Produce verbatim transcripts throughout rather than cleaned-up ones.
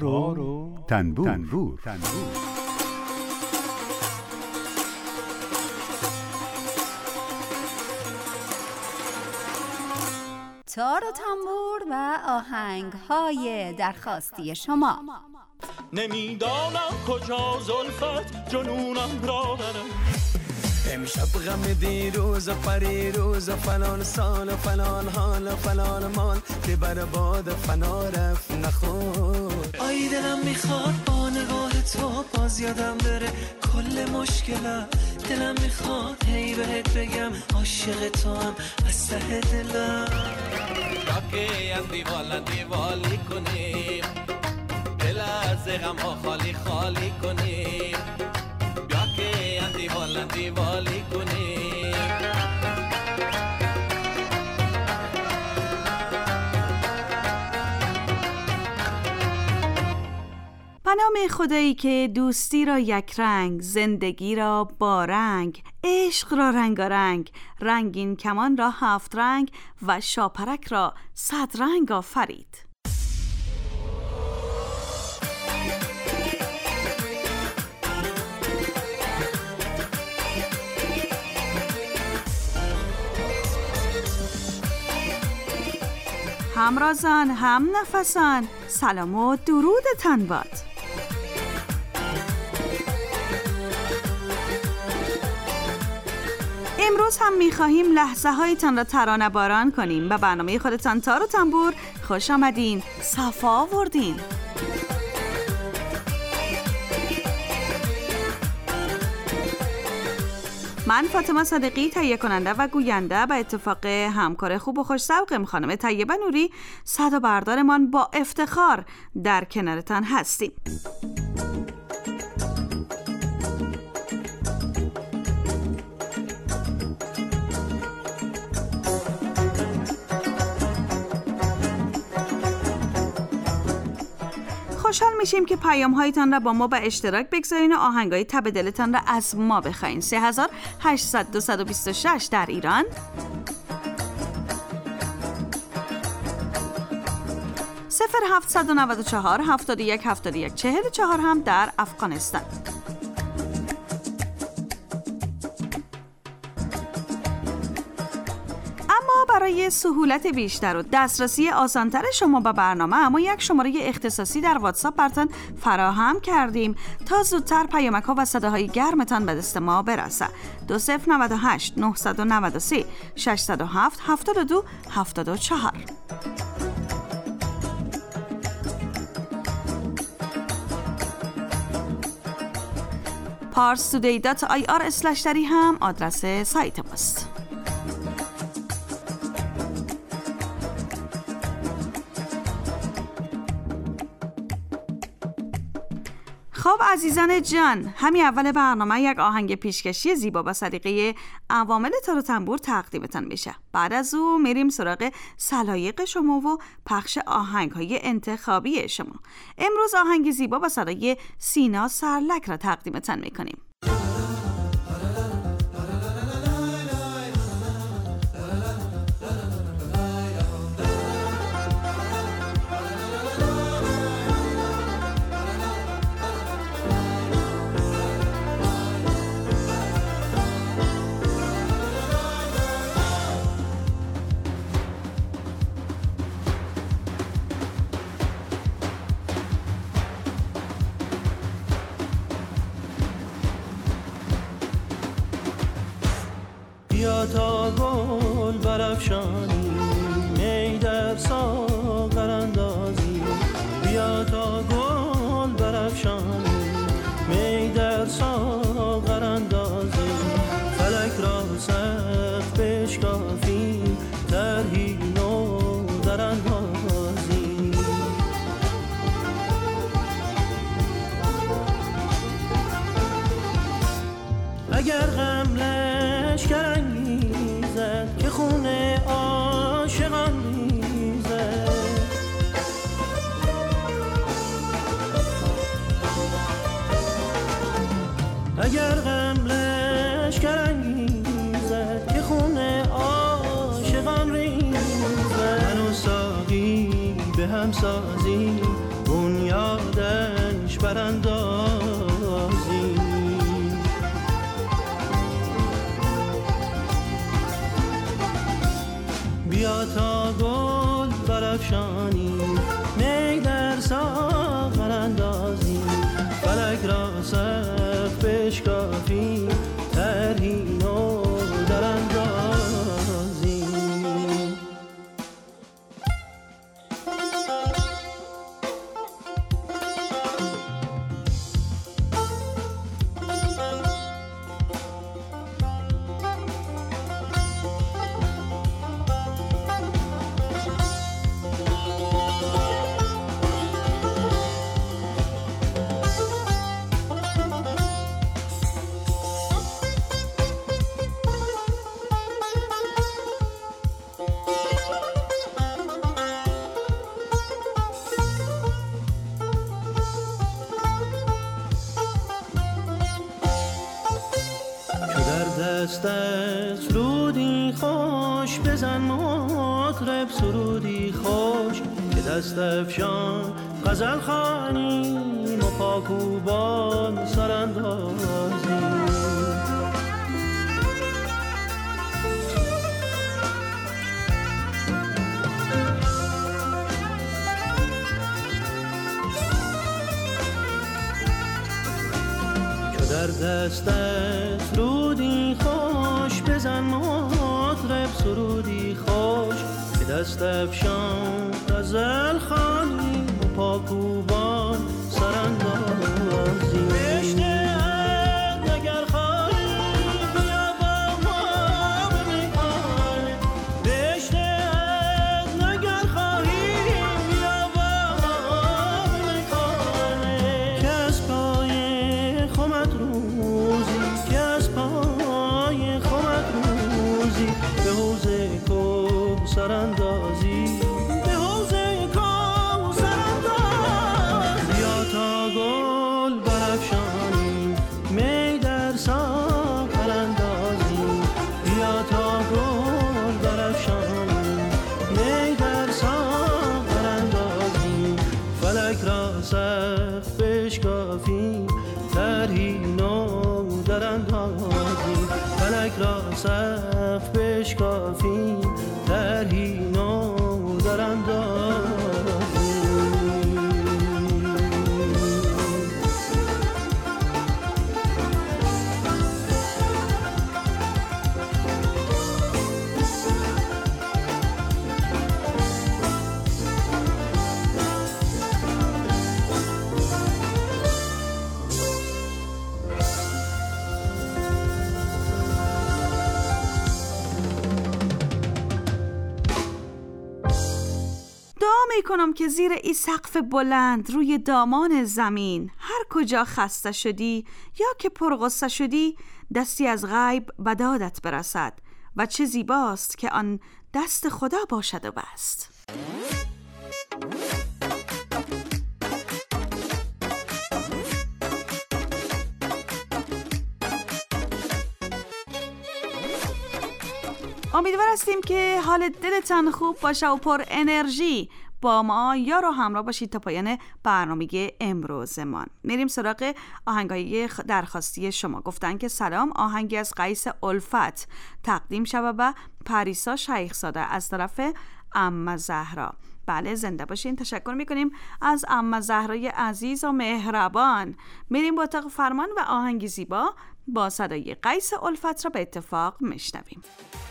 تار و تنبور, تنبور. تنبور. تار و تنبور و آهنگ‌های درخواستی شما. نمیدانم کجا زلفت جنونم را برم، امشب غم دیروز و پریروز و فلان سال و فلان حال و فلان مال که بر باد فنا رفت نخور. آی دلم میخواد با نگاه تو باز یادم بره کل مشکلم، دلم میخواد هی بهت بگم عاشق تو هم از ته دلم. راکه از دیوالن دیوالی کنیم، دل از غم ها خالی خالی کنیم، بیا که از دیوالن دیوالی کنیم. به نام خدایی که دوستی را یک رنگ، زندگی را با رنگ، عشق را رنگارنگ، رنگین کمان را هفت رنگ و شاپرک را صد رنگ آفرید. هم رازان هم نفسان، سلام و درود تن باد. امروز هم می‌خواهیم لحظه هایتان را ترانه باران کنیم. به برنامه خودتان تار و تنبور خوش آمدین، صفا آوردین. من فاطمه صادقی تهیه کننده و گوینده به اتفاق همکار خوب و خوش ذوقم خانم طیبه نوری صدا بردارمان با افتخار در کنارتان هستیم. خوشحال میشیم که پیام هایتان را با ما به اشتراک بگذارین و آهنگای تب دلتان را از ما بخواین. سه هزار و هشتصد دویست و بیست و شش در ایران، صفر هفتصد و نود و چهار هفتاد و یک هفتاد و یک چهل و چهار هم در افغانستان. برای سهولت بیشتر و دسترسی آسانتر شما به برنامه اما یک شماره اختصاصی در واتساپ براتون فراهم کردیم تا زودتر پیامک ها و صداهای گرمتان به دست ما برسه. دو صفر نود و هشت نهصد و نود و سه ششصد و هفت هفتاد و دو هفتاد و چهار. پارس تودی دات آی آر اسلش دری هم آدرس سایت ماست. خب عزیزان جان، همین اول برنامه یک آهنگ پیشکشی زیبا با سلیقه عوامل تار و تنبور تقدیمتان میشه. بعد از او میریم سراغ سلایق شما و پخش آهنگ‌های انتخابی شما. امروز آهنگ زیبا با صدای سینا سرلک را تقدیمتان میکنیم. بیا تا گل برافشانی می در ساغر اندازی، بیا تا گل برافشانی می در ساغر اندازی، فلک را سخت بشکافی طرحی نو در اندازی. اگر غم لشکر که خون عاشقان میزه، اگر غم لشکر انگیزد که خون عاشقان ریزه، من و ساقی به هم سازی بنیاد در اندازی. بیا تا گل برافشانی، می در ساغر اندازی، فلک را سقف بشکافی، طرحی نو در اندازی. دستت سرودی خوش بزن مطرب، سرودی خوش که دست افشان غزل خوانیم و پاکوبان سراندازیم. در دستت سرودی خوش بزن مطرب، سرودی خوش که دست افشان غزل خوانی و پاکوبان سراندازی. بشنه اگر خواهی بیا با ما به میخانه، بشنه اگر خواهی بیا با ما به میخانه، که از پای خمت روزی، که از پای خمت روزی به حوض کوثر اندازی، به حوض کوثر اندازی. بیا تا گل برافشانی، می در ساغر اندازی، بیا تا گل برافشانی، می در ساغر اندازی، فلک را سقف بشکافی، طرحی نو در اندازی، فلک را سقف بشکافی، طرحی نو در اندازی. می کنم که زیر این سقف بلند روی دامان زمین هر کجا خسته شدی یا که پرغصه شدی، دستی از غیب به دادت برسد و چه زیباست که آن دست خدا باشد و بست. امیدوار هستیم که حال دلتان خوب باشه و پر انرژی. با ما یار و همراه باشید تا پایان برنامه امروزمان. میریم سراغ آهنگای درخواستی شما. گفتن که سلام، آهنگی از قیس الفت تقدیم شود به پریسا شیخزاده از طرف عمه زهرا. بله، زنده باشین. تشکر میکنیم از عمه زهرای عزیز و مهربان. میریم با اتاق فرمان و آهنگی زیبا با صدای قیس الفت را به اتفاق میشنویم.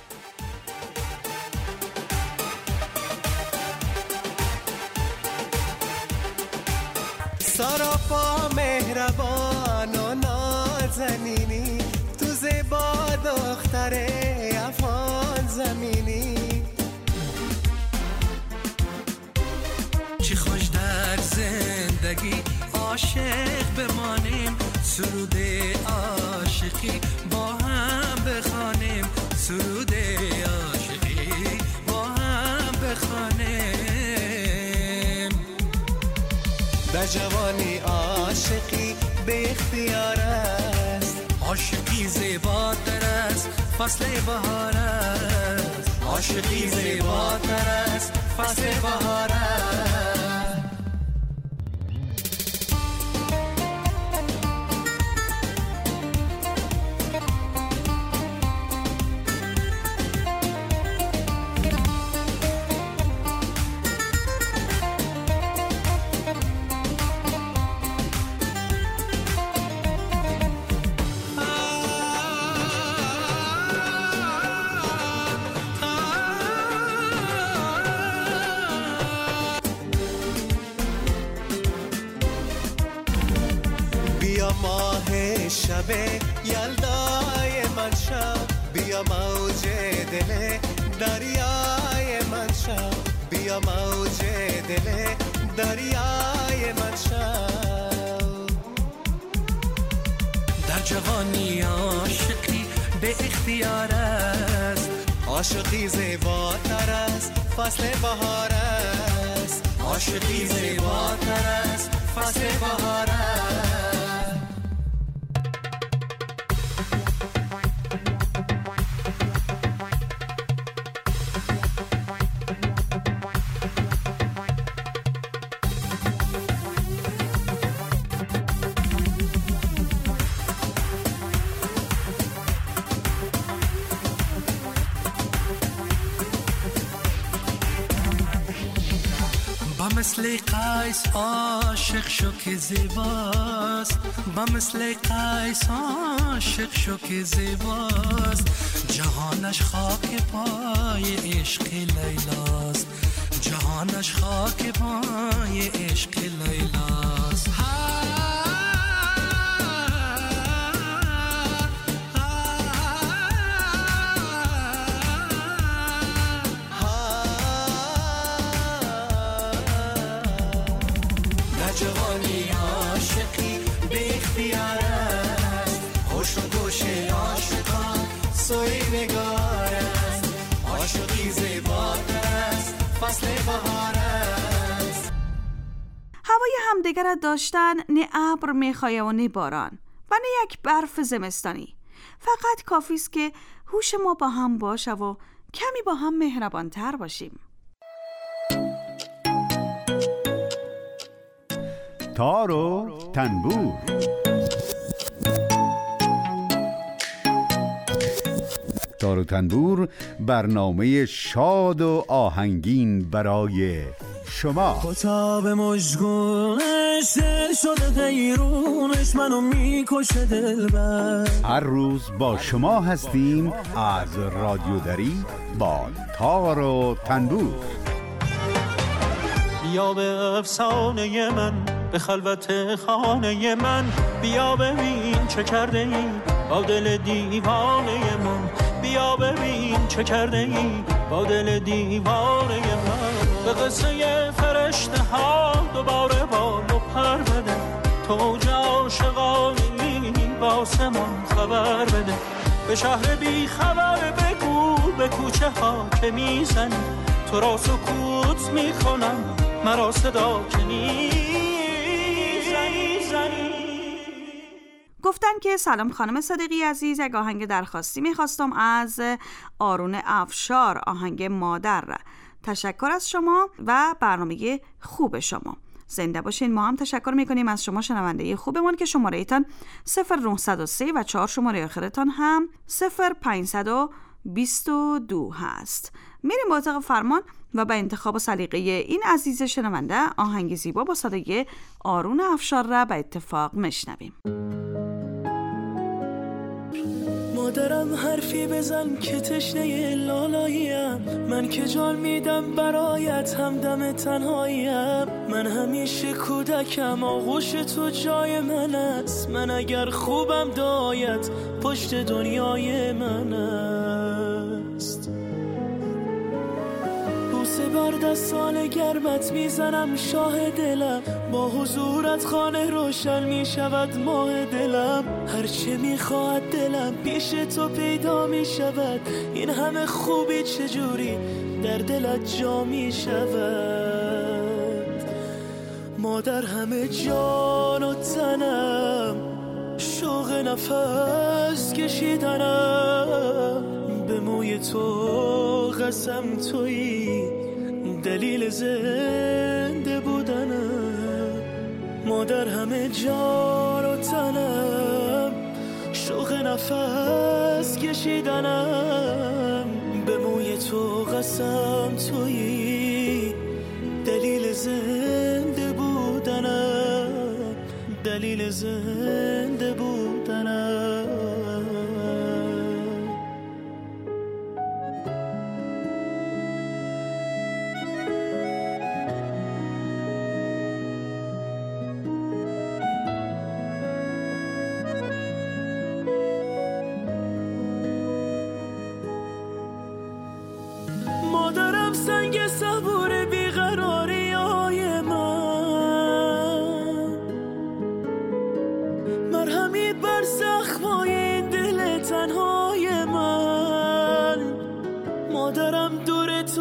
سراپا مهربان و نازنینی، تو زیبا دختر افغان زمینی. چی خوش در زندگی عاشق بمانیم، سرود عاشقی با هم بخوانیم، سرود عاشقی با هم بخوانیم. در جوانی عاشقی به اختیار است، عاشقی زیباتر است فصل بهار است، عاشقی زیباتر است فصل بهار است. شب یلدای من شب بیا موج دل دریای من شب بیا موج دل دریای من شب در جوانی عاشقی به اختیار است عاشقی زیباتر است فصل بهار است عاشقی زیباتر است فصل بهار است مثل قیس عاشق شو که زیباست با مثل قیس عاشق شو که زیباست جهانش خاک پای عشق لیلاست جهانش خاک پای عشق لیلاست جوانی عاشقی به اختیار است خوش و گوش عاشقان سوی نگار است عاشقی زیباتر است فصل بهار است هوای همدیگر را داشتن نه ابر میخواه و نه باران و نه یک برف زمستانی. فقط کافی است که هوش ما با هم باشه و کمی با هم مهربانتر باشیم. تار و تنبور. تار و تنبور برنامه شاد و آهنگین برای شما. کتاب مژگونش دل شده غیرونش منو میکشه دلبر. هر روز با شما هستیم از رادیو دری با تار و تنبور. بیا به افسانه من به خلوت خانه من بیا ببین چه کرده ای با دل دیوانه من بیا ببین چه کرده ای با دل دیوانه من به قصه فرشته ها دوباره بال و پر بده توج عاشقانی با آسمان خبر بده به شهر بی خبر بگو به کوچه ها که میزنی تو را سکوت میکنم مرا صدا کنی زنی زنی. گفتن که سلام خانم صادقی عزیز، یک آهنگ درخواستی میخواستم از آرون افشار، آهنگ مادر را. تشکر از شما و برنامه خوب شما. زنده باشین. ما هم تشکر میکنیم از شما شنونده خوبمون که شماره ایتان صفر نه سه و چهار شماره آخرتان هم صفر پنج دو دو هست. میریم با اتاق فرمان و به انتخاب سلیقه این عزیز شنونده آهنگ زیبا با صدای آرون افشار را به اتفاق میشنویم. مادرم حرفی بزن که تشنه لالاییم من که جان میدم برایت همدم تنهاییم من همیشه کودکم آغوش تو جای من است من اگر خوبم دایت پشت دنیای من است بوسه بر دستان گرمت میزنم شاه دلم با حضورت خانه روشن میشود ماه دلم هرچه میخواد دلم پیش تو پیدا میشود این همه خوبی چجوری در دلت جا میشود مادر همه جان و تنم شوق نفس کشیدنم به موی تو قسم تویی دلیل زنده بودنم مادر همه جان و تنم شوق نفس کشیدنم به موی تو قسم تویی دلیل زنده بودنم دلیل زنده بودنم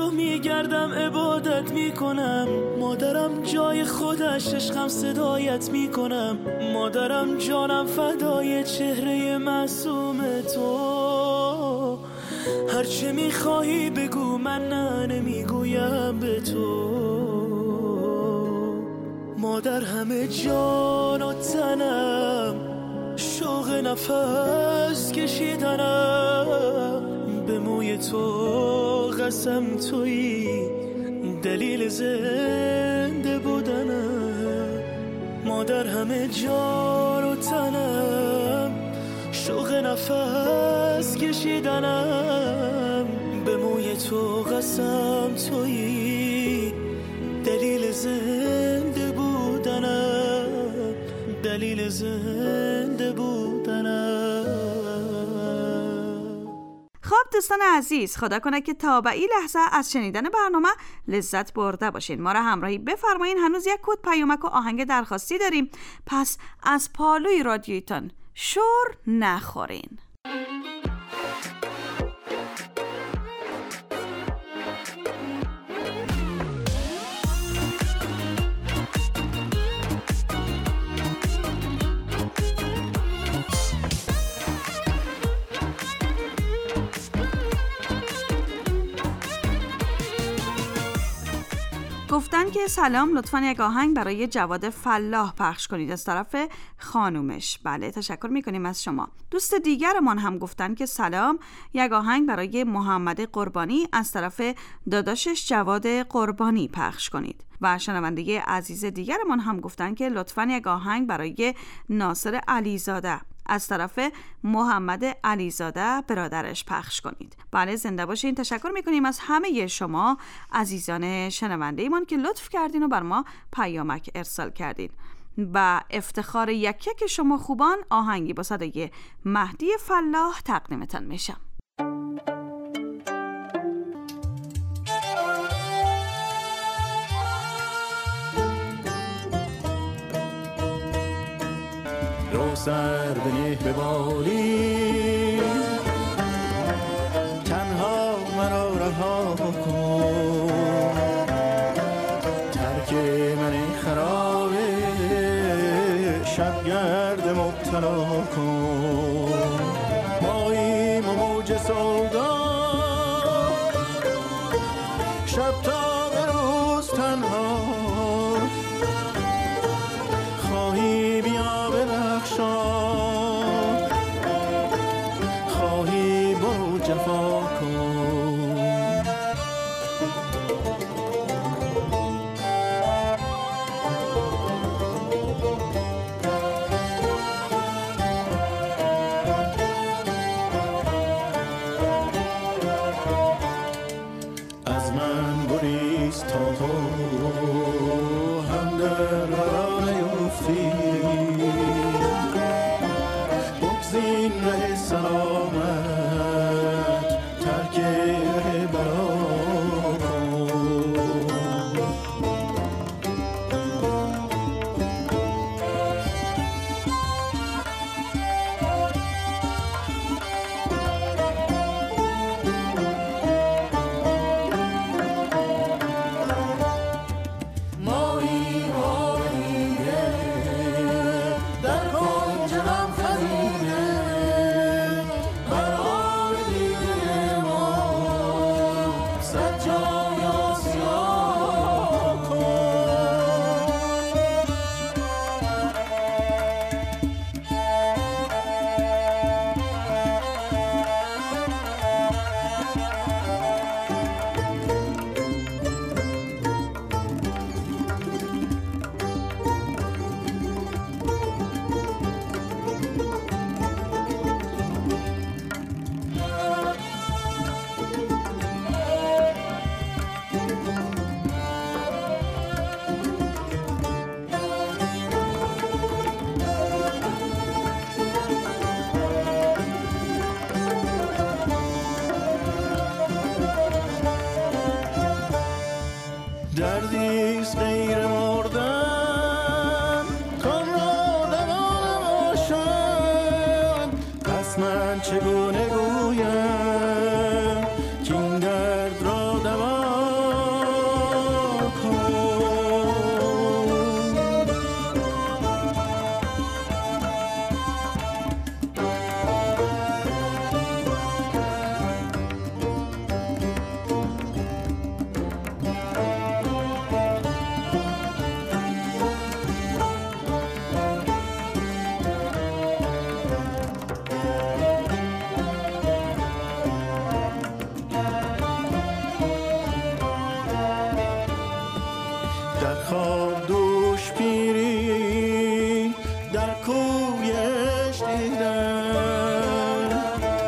راه میگردم عبادت میکنم، مادرم جای خودش عشقم صدایت میکنم، مادرم جانم فدای چهره معصوم تو، هرچه میخواهی بگو من نه نمیگویم به تو. مادر همه جان و تنم، شوق نفس کشیدنم، به موی تو قسم تویی دلیل زنده بودنم. مادر همه جان و تنم، شوق نفس کشیدنم، به موی تو قسم تویی دلیل زنده بودنم، دلیل زنده بودنم. خب دوستان عزیز، خدا کنه که تا به این لحظه از شنیدن برنامه لذت برده باشین. ما را همراهی بفرمایین. هنوز یک کد پیامک و آهنگ درخواستی داریم، پس از پالوی رادیویتون شور نخورین. گفتن که سلام، لطفاً یک آهنگ برای جواد فلاح پخش کنید از طرف خانومش. بله، تشکر میکنیم از شما. دوست دیگرمان هم گفتن که سلام، یک آهنگ برای محمد قربانی از طرف داداشش جواد قربانی پخش کنید. و شنونده عزیز دیگرمان هم گفتن که لطفاً یک آهنگ برای ناصر علیزاده از طرف محمد علیزاده برادرش پخش کنید. بله، زنده باشین. تشکر میکنیم از همه شما عزیزان شنونده ایمان که لطف کردین و بر ما پیامک ارسال کردین. و افتخار یک یک شما خوبان آهنگی با صدای مهدی فلاح تقدیمتان میشم. رو سر بنه به بالی، تنها مرا رها کن، ترک من خرابه شبگرد مبتلا کن. ماییم و موج سودا، شب تا به روز تنها، خواهی بیا ببخشا، خواهی برو جفا کن. از من گریز تا تو هم در را نیفتی، بگزین ره سلامت، ترک ره بلا کن. مایی ما بریده در کنج غم خزینه، قرار دیده ما صد جای آسیا کن. دردیست غیر مردن، کن را دوا نباشد، پس من چگونه گویم که این درد را دوا در خواب دوش پیری در کویش دیدم،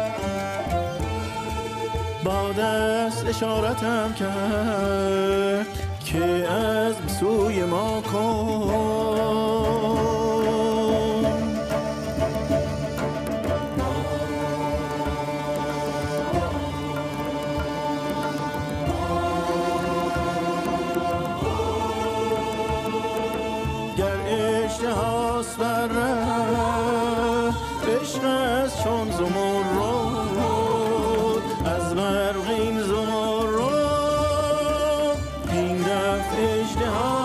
با دست اشارتم کرد که از سوی ما کن. اشتهاست بر ره عشق است چون زمرد، از برقین زمرد این دفت اشتها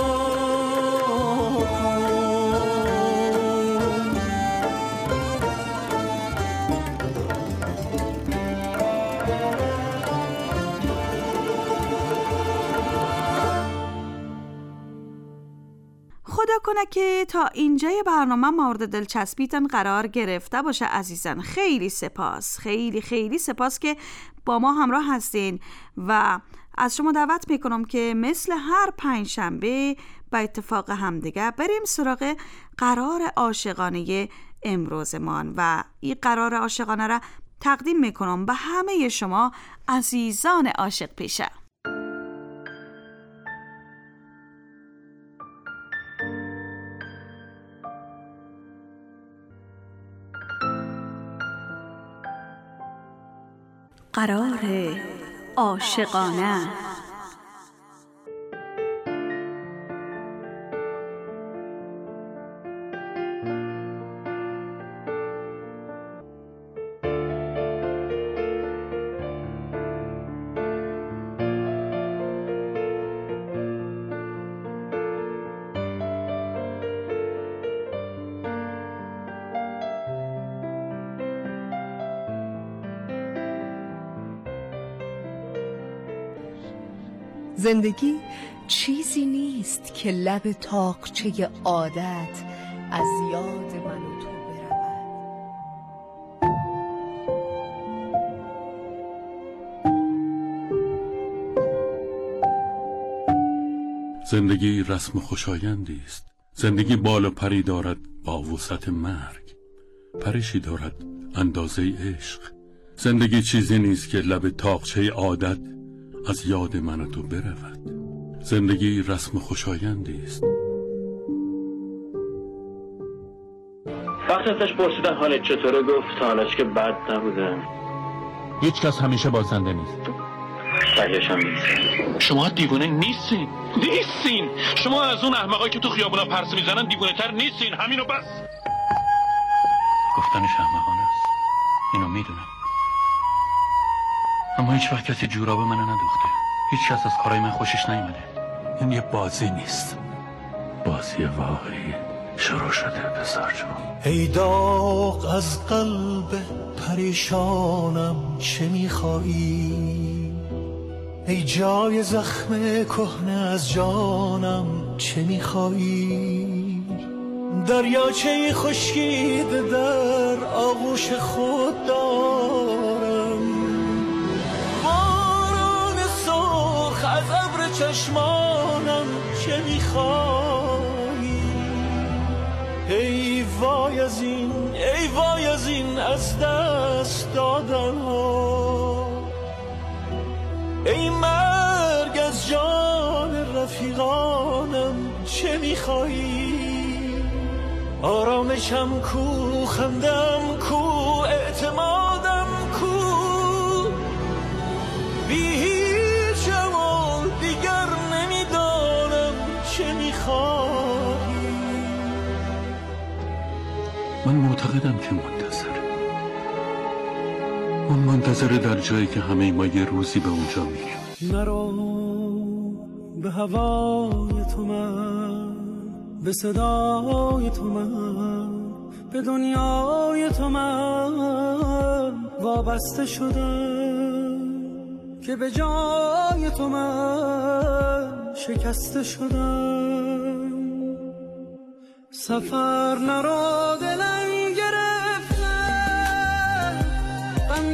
خدا کنه که تا اینجای برنامه مورد دلچسبیتون قرار گرفته باشه عزیزان. خیلی سپاس، خیلی خیلی سپاس که با ما همراه هستین و از شما دعوت میکنم که مثل هر پنج شنبه با اتفاق همدیگه بریم سراغ قرار عاشقانه امروزمان و این قرار عاشقانه را تقدیم میکنم به همه شما عزیزان عاشق پیشه. قرار عاشقانه. زندگی چیزی نیست که لب طاقچه عادت از یاد من و تو برود. زندگی رسم خوشایندی است. زندگی بال و پری دارد با وسعت مرگ، پرشی دارد اندازه عشق. زندگی چیزی نیست که لب طاقچه عادت از یاد من و تو برود. زندگی رسم خوشایندی است. وقتی ازش پرسیدن حالت چطوره گفت حالش که بد نبوده. هیچ کس همیشه بازنده نیست. بقیه‌ش هم نیست. شما دیوونه نیستین. نیستین. شما از اون احمقایی که تو خیابونا پرسه میزنن دیوونه تر نیستین. همینو بس. گفتنش احمقانه است، اینو میدونم، اما هیچ وقت کسی جوراب منو ندوخته. هیچ کس از کارای من خوشش نیومده. این یه بازی نیست، بازی واقعی شروع شده. پسر جون، ای داغ از قلب پریشانم چه میخوایی؟ ای جای زخم کهنه از جانم چه میخوایی؟ دریاچه خشکیده در آغوش خود دارم، باران سرخ از ابر چشمانم چه میخوایی؟ ای وای از این، ای وای از این از دست دادن ها، ای مرگ از جان رفیقانم چه میخوایی؟ آرامشم کو، خندم کو، اعتمادم کو، بی هیچ جمال دیگر نمیدانم چه میخوایی؟ من معتقدم که منتظره. من منتظره در جایی که همه ما یه روزی به اونجا میریم. نرو به هوای تو من، به صدای تو من، به دنیای تو من وابسته شدم، که به جای تو من شکسته شدم. سفر نرو دلم گرفته، غم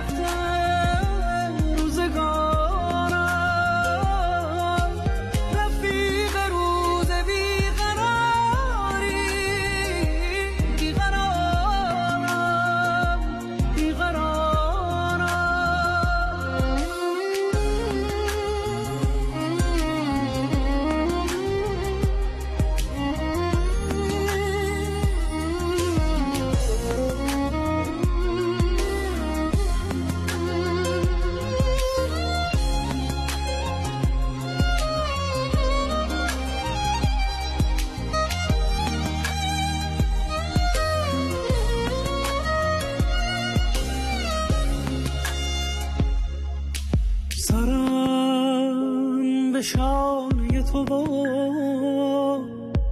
گرفته روزگارم، به شانه تو و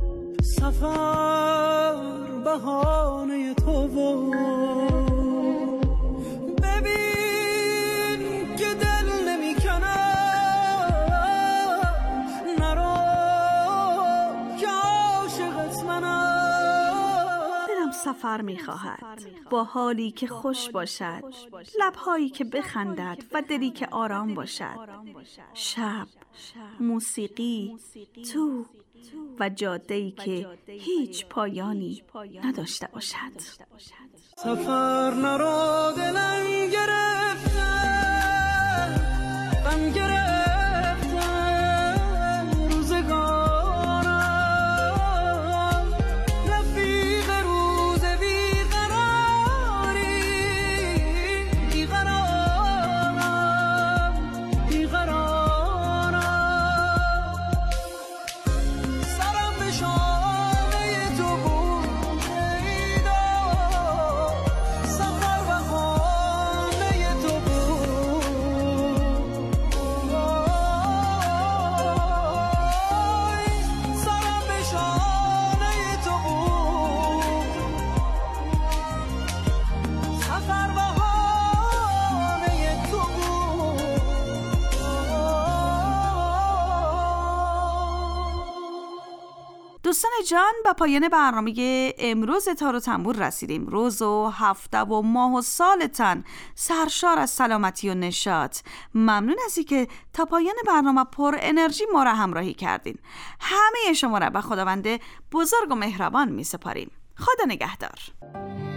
سفر بهانه تو و ببین که دل نمی کنه نرو که عاشقت منم. دلم سفر می خواهد با حالی که خوش باشد، لبهایی که بخندد و دلی که آرام باشد، شب، موسیقی، تو و جاده‌ای که هیچ پایانی نداشته باشد. سفر نرو دلم گرفته غم گرفته روزگارم رفیق روز بیقراری بیقرارم بیقرارم سرم به شانه تو بود ایدا سفر بهانه تو بود سرم به شانه تو بود سفر بهانه تو بود. دوستان جان، به پایان برنامه امروز تار و تنبور رسیدیم. روز و هفته و ماه و سالتان سرشار از سلامتی و نشاط. ممنون از اینکه تا پایان برنامه پر انرژی ما را همراهی کردین. همه شما را به خداوند بزرگ و مهربان می سپاریم. خدا نگهدار.